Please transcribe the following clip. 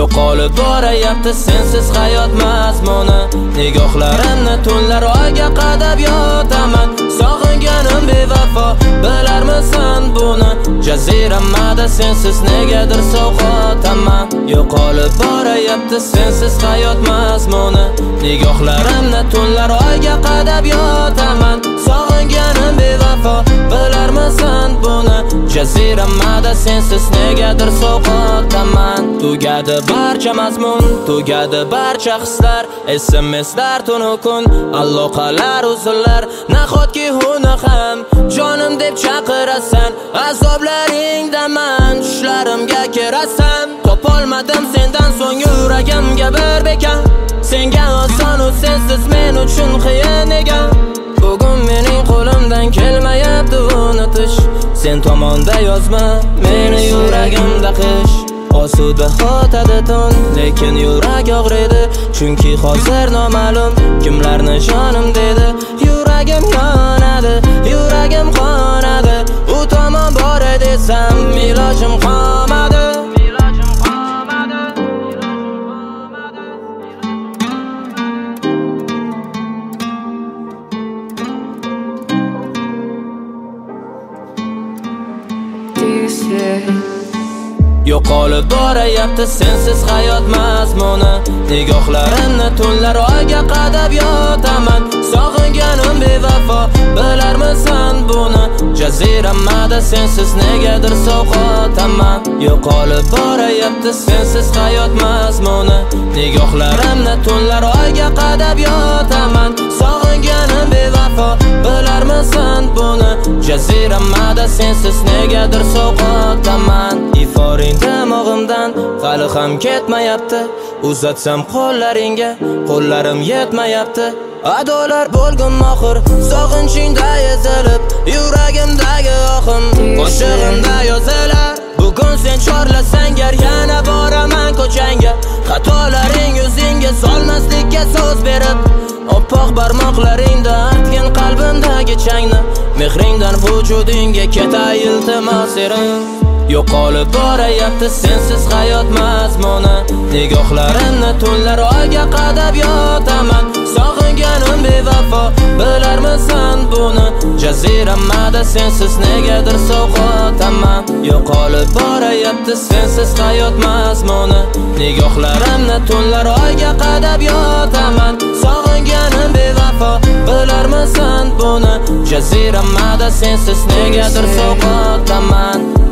Yo'qolib borayapti sensiz hayot mazmuni. Nigohlarimni tunlar oyga qadab yotaman. Sog'inganim bevafo, bilarmisan buni? Jaziramada sensiz negadir sovqotaman. Yo'qolib borayapti sensiz hayot mazmuni. Nigohlarimni tunlar oyga qadab yotaman. Sog'inganim bevafo, bilarmisan buni? Jaziramada sensiz negadir sovqotaman. Tugadi barcha mazmun, tugadi barcha hislar, SMSlar tunu kun, aloqalar uzunlar. Nahotki uni ham jonim deb chaqirasan, azoblaringdaman tushlarimga kirasan. Topolmadim sendan so'ng yuragimga bir bekan. Senga oson u sensiz men uchun qiyin ekan. Bugun mening qo'limdan kelmayapti unutish. Sen tomonda yozma meni yuragimda qish. Osuda xotadi tun, lekin yurak og'riydi. Chunki hozir noma'lum kimlarni jonim dedi. Yuragim yonadi, yuragim qonadi. U tomon boray desam ilojim qolmadi. Yo'qolib borayapti sensiz hayot mazmuni. Nigohlarimni tunlar oyga qadab yotaman. Sog'inganim bevafo, bilarmisan buni? Jaziramada sensiz negadir sovqotaman. Yo'qolib borayapti sensiz hayot mazmuni. Nigohlarimni tunlar oyga qadab yotaman. Sog'inganim bevafo, bilarmisan buni? Jaziramada sensiz negadir sovqotaman. Iforing damog'imdan hali ham ketmayapti. Uzatsam qo'llaringga, qo'llarim yetmayapti. Adolar bo'lgin mohir, sog'inchingda ezilib, yuragimdagi oqim qo'shig'imda yozilar. Bugun sen chorlasang gar, yana boraman ko'changga. Xatolaring yuzingga solmaslikka so'z berib, oppoq barmoqlaringda artgan qalbimdagi changni. Mehringdan vujudingga ketay iltimos erim. Yo'qolib borayapti sensiz hayot mazmuni. Nigohlarimni tunlar oyga qadab yotaman. Sog'inganim bevafo, bilarmisan buni? Jaziramada sensiz negadir sovqotaman. Yo'qolib borayapti sensiz hayot mazmuni. Nigohlarimni tunlar oyga qadab yotaman. Sog'inganim bevafo, bilarmisan buni? Jaziramada sensiz negadir sovqotaman.